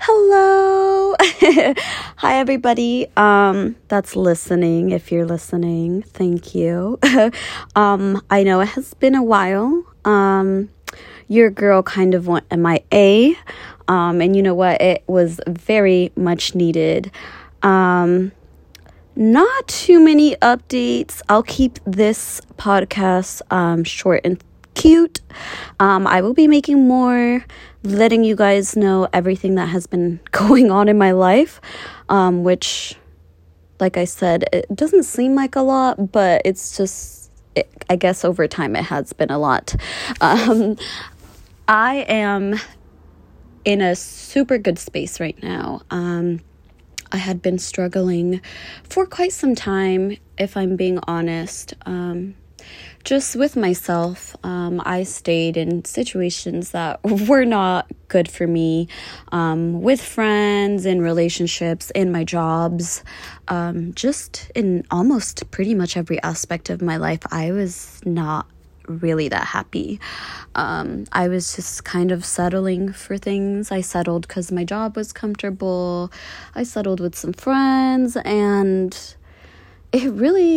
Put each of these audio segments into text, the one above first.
Hello. Hi, everybody. That's listening. If you're listening, thank you. I know it has been a while. Your girl kind of went MIA. And you know what? It was very much needed. Not too many updates. I'll keep this podcast short and cute. I will be making more, letting you guys know everything that has been going on in my life, which, like I said, it doesn't seem like a lot, but it's just, I guess over time it has been a lot. I am in a super good space right now. I had been struggling for quite some time, if I'm being honest. Just with myself, I stayed in situations that were not good for me, with friends, in relationships, in my jobs, just in almost pretty much every aspect of my life. I was not really that happy. I was just kind of settling for things. I settled because my job was comfortable. I settled with some friends, and it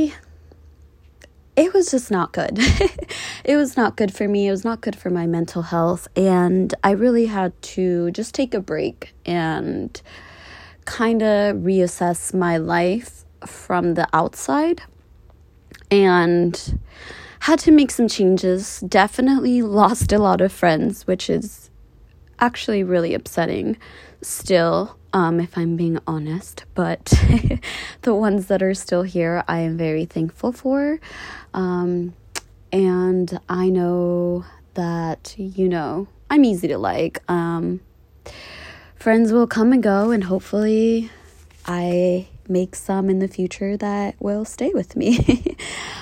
was just not good. It was not good for me. It was not good for my mental health. And I really had to just take a break and kind of reassess my life from the outside. And had to make some changes. Definitely lost a lot of friends, which is actually really upsetting still. If I'm being honest, but the ones that are still here, I am very thankful for. And I know that, I'm easy to like. Friends will come and go, and hopefully I make some in the future that will stay with me.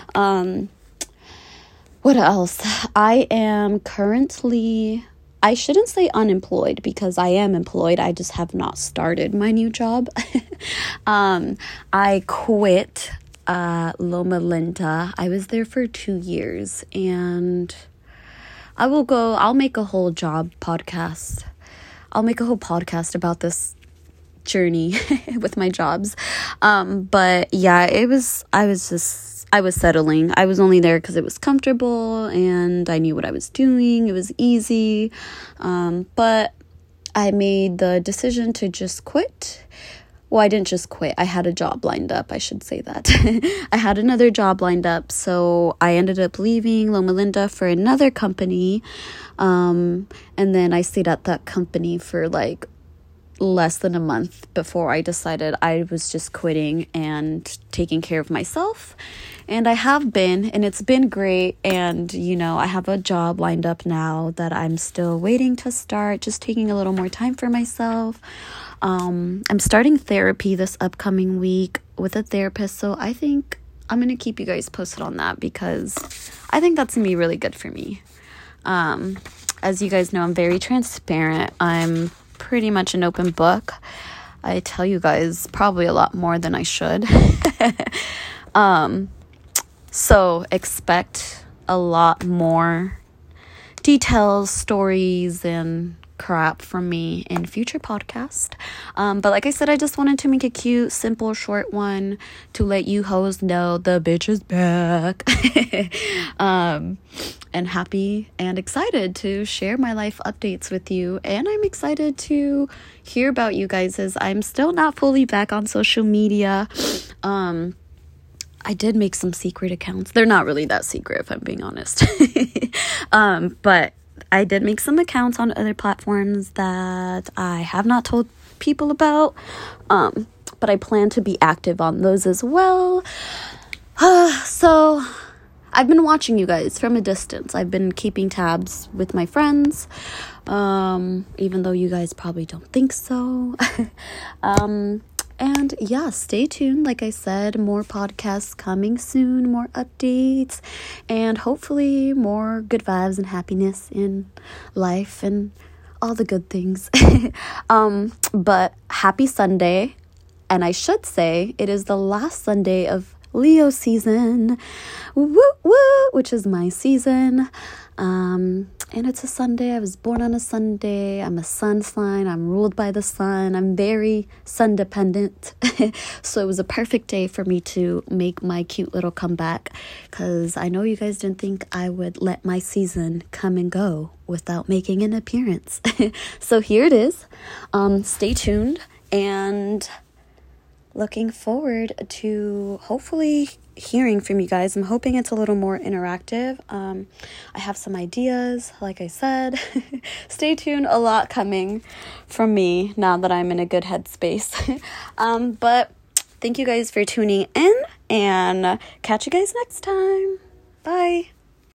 What else? I am currently, I shouldn't say unemployed, because I am employed. I just have not started my new job. I quit Loma Linda. I was there for 2 years, and I'll make a whole podcast. I'll make a whole podcast about this journey with my jobs. But yeah, I was settling. I was only there because it was comfortable and I knew what I was doing. It was easy. But I made the decision to just quit. Well, I didn't just quit. I had a job lined up. I should say that. I had another job lined up. So I ended up leaving Loma Linda for another company. And then I stayed at that company for like less than a month before I decided I was just quitting and taking care of myself. And I have been, and it's been great. And, I have a job lined up now that I'm still waiting to start, just taking a little more time for myself. I'm starting therapy this upcoming week with a therapist. So I think I'm going to keep you guys posted on that, because I think that's going to be really good for me. As you guys know, I'm very transparent. I'm pretty much an open book. I tell you guys probably a lot more than I should. So expect a lot more details, stories, and crap from me in future podcasts. But like I said, I just wanted to make a cute, simple, short one to let you hoes know the bitch is back. And happy and excited to share my life updates with you. And I'm excited to hear about you guys, as I'm still not fully back on social media. I did make some secret accounts. They're not really that secret, if I'm being honest. But I did make some accounts on other platforms that I have not told people about. But I plan to be active on those as well. So I've been watching you guys from a distance. I've been keeping tabs with my friends, even though you guys probably don't think so. And yeah, stay tuned. Like I said, more podcasts coming soon, more updates, and hopefully more good vibes and happiness in life and all the good things. But happy Sunday. And I should say it is the last Sunday of Leo season, woo woo, which is my season. And it's a Sunday. I was born on a Sunday. I'm a sun sign. I'm ruled by the sun. I'm very sun dependent. So it was a perfect day for me to make my cute little comeback, because I know you guys didn't think I would let my season come and go without making an appearance. So here it is. Stay tuned, and looking forward to hopefully hearing from you guys. I'm hoping it's a little more interactive. I have some ideas, like I said. Stay tuned, a lot coming from me now that I'm in a good headspace. But thank you guys for tuning in, and catch you guys next time. Bye.